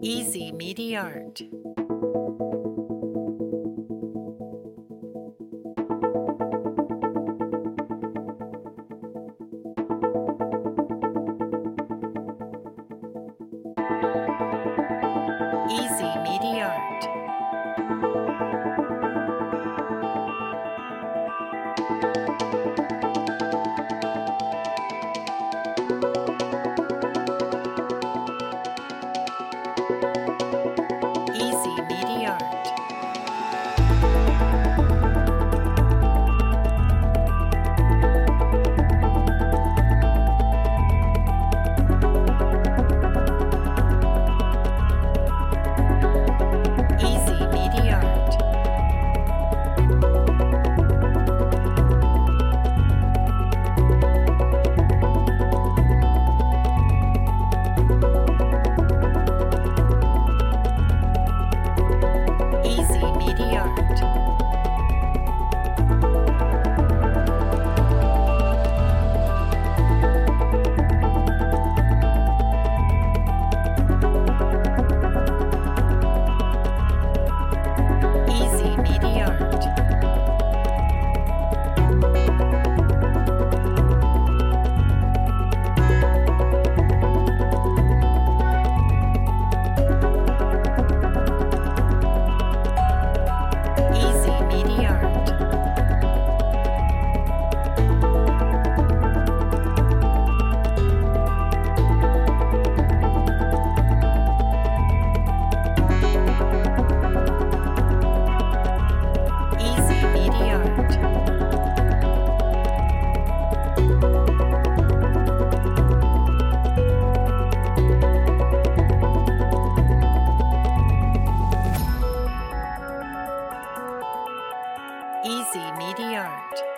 Easy Media Art. Easy Media Art. Easy Media Art. Easy Media Art. Easy Media Art. Easy Media Art. Easy Media Art. Easy Media Art. Easy Media Art.